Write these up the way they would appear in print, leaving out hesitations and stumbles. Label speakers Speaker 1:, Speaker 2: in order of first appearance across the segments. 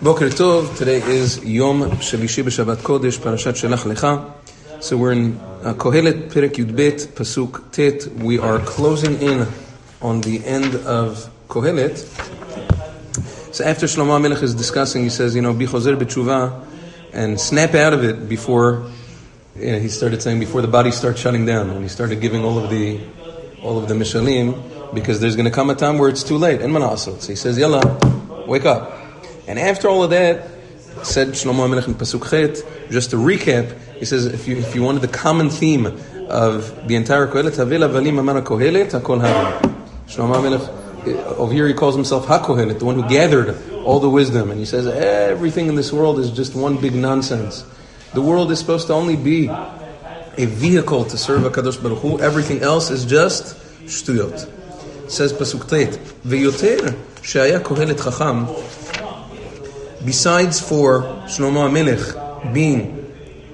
Speaker 1: Boker Tov. Today is Yom Shalishi b'Shabbat Kodesh, Parashat Shelach Lecha. So we're in Kohelet Perek Yud Bet Pasuk Tet. We are closing in on the end of Kohelet. So after Shlomo HaMelech is discussing, he says, Bi chozer b'tshuva, and snap out of it before. He started saying before the body starts shutting down, and he started giving all of the mishalim, because there's going to come a time where it's too late. En manasot. So he says, Yalla, wake up. And after all of that, said Shlomo HaMelech in Pasuk Chet, just to recap, he says, if you wanted the common theme of the entire Kohelet, Haveh lavalim amar Kohelet, hakol harim. Shlomo HaMelech, over here he calls himself HaKohelet, the one who gathered all the wisdom. And he says, everything in this world is just one big nonsense. The world is supposed to only be a vehicle to serve HaKadosh Baruch Hu. Everything else is just shtuyot. Says Pasuk Tet, Veyoter she'aya Kohelet chacham. Besides for Shlomo HaMelech being,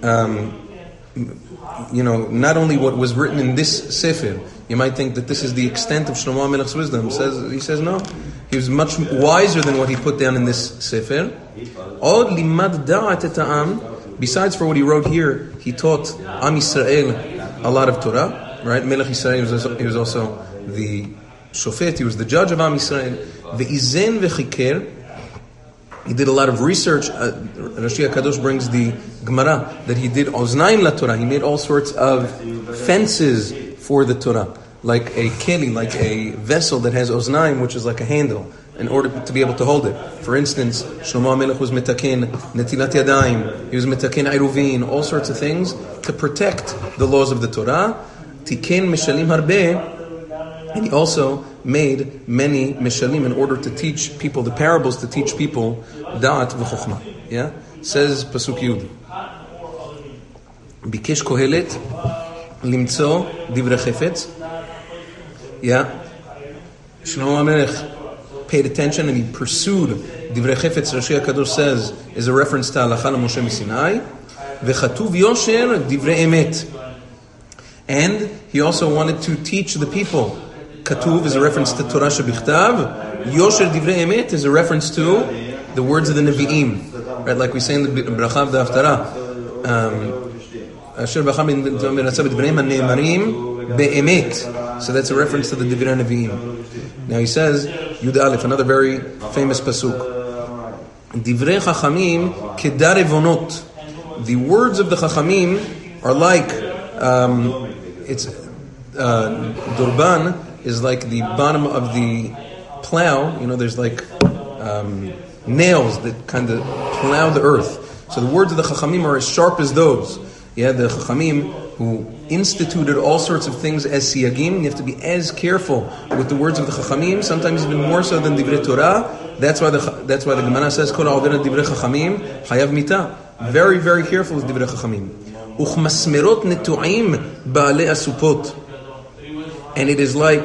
Speaker 1: not only what was written in this Sefer, you might think that this is the extent of Shlomo HaMelech's wisdom. He says no. He was much wiser than what he put down in this Sefer. Od limad da'at et ha'am. Besides for what he wrote here, he taught Am Yisrael a lot of Torah. Right? Melech Yisrael, he was also the Shofet. He was the judge of Am Yisrael. Ve'izen vechiker. He did a lot of research. Rashi HaKadosh brings the Gemara that he did oznaim la Torah. He made all sorts of fences for the Torah, like a keli, like a vessel that has oznaim, which is like a handle, in order to be able to hold it. For instance, Shlomo HaMelech was metaken netilat yadayim. He was metaken iruvin, all sorts of things to protect the laws of the Torah. Tiken mishalim harbeh. And he also made many mishalim in order to teach people, the parables to teach people da'at v'chokhmah. Yeah? Says Pasuk Yud. Bikesh Kohelet limtzo divrei chefetz. Yeah? Shlomo HaMelech paid attention and he pursued divrei chefetz. Rashi HaKadosh says is a reference to halacha Moshe Sinai. V'chatuv yosher divrei emet. And he also wanted to teach the people. Katuv is a reference to Torah shebichtav. Yosher divrei emet is a reference to the words of the Nevi'im. Right, like we say in the bracha of the Haftarah. Asher b'cham b'ratzah b'dvreim ha'ne'emarim be'emet. So that's a reference to the Divrei Nevi'im. Now he says, Yud Aleph, another very famous pasuk. Divrei chachamim kedar evonot. The words of the chachamim are like, Durban is like the bottom of the plow. There's like nails that kind of plow the earth. So the words of the Chachamim are as sharp as those. Yeah, the Chachamim who instituted all sorts of things as siyagim. You have to be as careful with the words of the Chachamim, sometimes even more so than Divrei Torah. That's why the Gemara says, Kol ha'over Divrei Chachamim chayav mita. Very, very careful with Divrei Chachamim. Uchmasmerot netu'im ba'alei asupot. And it is like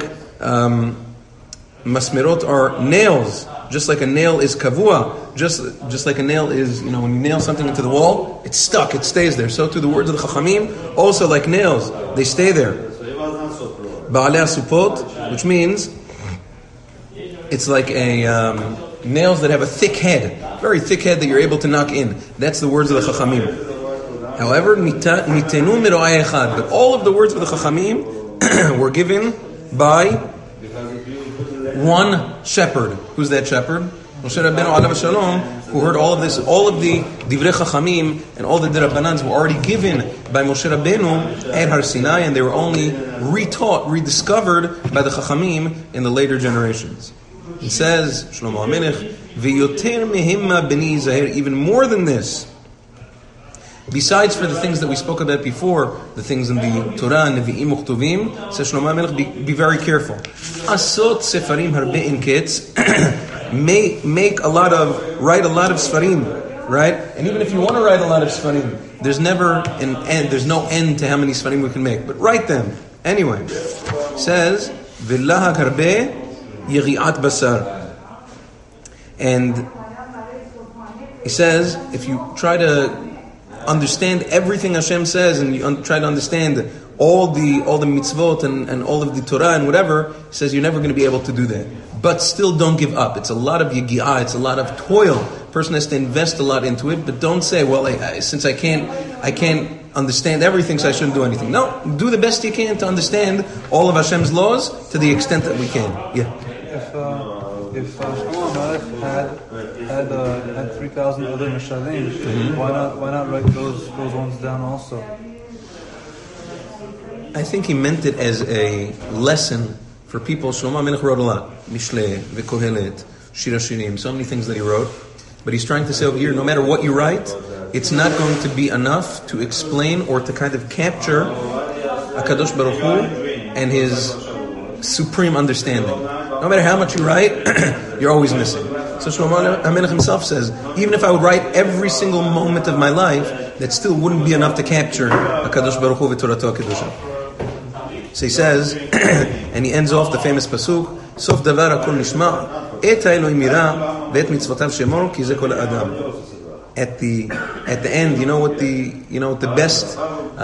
Speaker 1: masmerot are nails, just like a nail is kavua, just like a nail is, when you nail something into the wall, it's stuck, it stays there. So too the words of the Chachamim, also like nails, they stay there. Ba'alei asupot, which means it's like a nails that have a thick head, very thick head that you're able to knock in. That's the words of the Chachamim. However, but all of the words of the Chachamim were given by one shepherd. Who's that shepherd? Moshe Rabbeinu alav shalom, who heard all of this, all of the divrei chachamim and all the dirabbanans were already given by Moshe Rabbeinu at Har Sinai, and they were only retaught, rediscovered by the chachamim in the later generations. It says, Shlomo HaMelech, v'yoter mehimma b'ni Yizahir, even more than this, besides for the things that we spoke about before, the things in the Torah, Nevi'im Uchtuvim, says Shlomo HaMelech, be very careful. Asot sefarim harbe in ketz, write a lot of sfarim, right? And even if you want to write a lot of sfarim, there's never an end, there's no end to how many sfarim we can make. But write them. Anyway, says, V'lahak harbe yiri'at basar. And he says, if you try to understand everything Hashem says, and you try to understand all the mitzvot and all of the Torah and whatever, he says you're never going to be able to do that. But still don't give up. It's a lot of yigi'ah, it's a lot of toil, person has to invest a lot into it, but don't say, well, since I can't understand everything, so I shouldn't do anything. No, do the best you can to understand all of Hashem's laws to the extent that we can. Yeah.
Speaker 2: If Shlomo had 3,000 other mishalim, why not write those ones down also?
Speaker 1: I think he meant it as a lesson for people. Shlomo HaMelech wrote a lot. Mishle, V'Kohelet, Shir HaShirim, so many things that he wrote. But he's trying to say over here, no matter what you write, it's not going to be enough to explain or to kind of capture HaKadosh Baruch Hu and his supreme understanding. No matter how much you write, you're always missing. So Shlomo HaMelech himself says, even if I would write every single moment of my life, that still wouldn't be enough to capture HaKadosh Baruch Hu v'Torato HaKedusha. So he says, and he ends off the famous pasuk, Sof davar hakol nishma, et ha'Elohim yira, ve'et mitzvotav shemor, ki ze kol ha'adam. At the end, you know what the best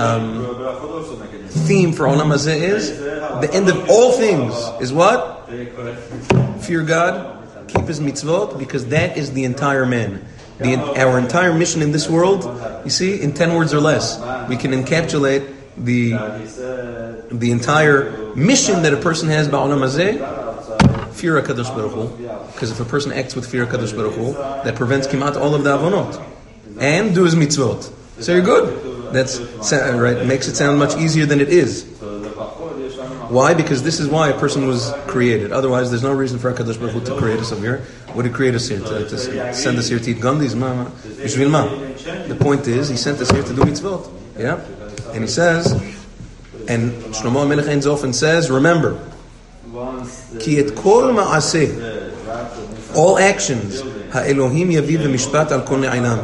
Speaker 1: theme for Olam Hazeh is? The end of all things is what? Fear God, keep His mitzvot, because that is the entire man. Our entire mission in this world, you see, in 10 words or less, we can encapsulate the entire mission that a person has by Olam Hazeh. Fear HaKadosh Baruch Hu, because if a person acts with fear HaKadosh Baruch Hu, that prevents kimat all of the avonot, and do his mitzvot. So you're good. That's right. Makes it sound much easier than it is. Why? Because this is why a person was created. Otherwise, there's no reason for HaKadosh Baruch Hu to create us over here. What did He create us here? To send us here to eat gandhis? The point is, He sent us here to do mitzvot. Yeah? And He says, and Shlomo HaMelech ends off and says, remember, Ki et kol ma'aseh, all actions, ha'Elohim yaviv v'mishpat al kol ne'inam.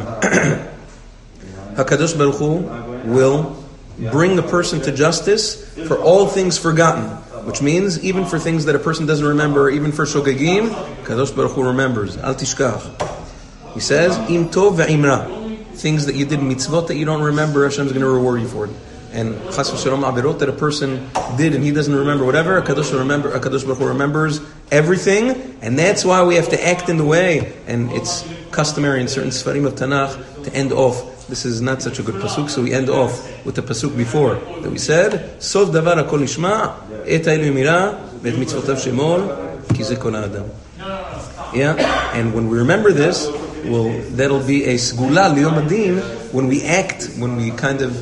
Speaker 1: HaKadosh Baruch Hu will bring a person to justice for all things forgotten, which means even for things that a person doesn't remember, even for shogegim, Kadosh Baruch Hu remembers. Al tishkach. He says, Im tov ve'im ra, things that you did, mitzvot that you don't remember, Hashem is going to reward you for it. And chas v'shalom averot that a person did and he doesn't remember whatever, Kadosh Baruch Hu remembers everything, and that's why we have to act in the way. And it's customary in certain Sfarim of Tanakh to end off. This is not such a good pasuk, so we end off with the pasuk before that we said, Sof davar hakol nishma, et ha'Elohim yira, ve'et mitzvotav shemor, ki ze kol ha'adam. Yeah, and when we remember this, that'll be a segula liyom hadin when we act, when we kind of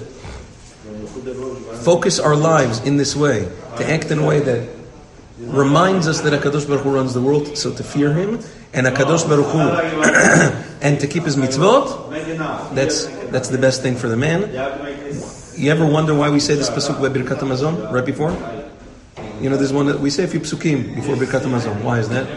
Speaker 1: focus our lives in this way, to act in a way that reminds us that HaKadosh Baruch Hu runs the world, so to fear Him, and HaKadosh Baruch Hu, and to keep His mitzvot, that's the best thing for the man. You ever wonder why we say this pasuk by Birkat HaMazon, right before? You know, there's one that we say a few psukim before Birkat HaMazon. Why is that?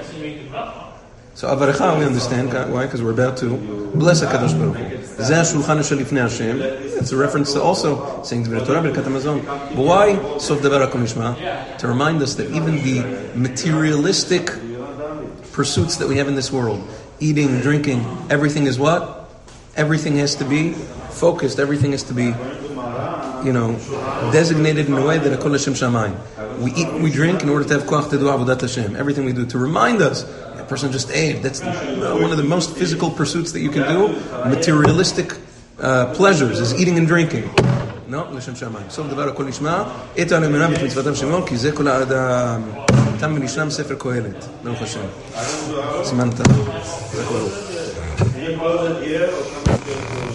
Speaker 1: So Avarecha, we understand. Why? Because we're about to bless HaKadosh Baruch Hu. Zeh Shulchan Shalifnei Hashem. It's a reference to also saying Dvei Torah, Birkat HaMazon. But why Sof Davar Hakol Nishma? To remind us that even the materialistic pursuits that we have in this world, eating, drinking, everything is what? Everything has to be focused. Everything has to be, designated in a way that Hakol Hashem Shamayim. We eat, we drink in order to have koach to do avodat Hashem. Everything we do to remind us. Person just ate. That's one of the most physical pursuits that you can do. Materialistic pleasures is eating and drinking. No, l'shem shamayim. So davar hakol nishma, et ha'emunah b'mitzvotav shemor, ki ze kol ha'adam. Tam v'nishnam sefer Kohelet. Baruch Hashem. Siman tov.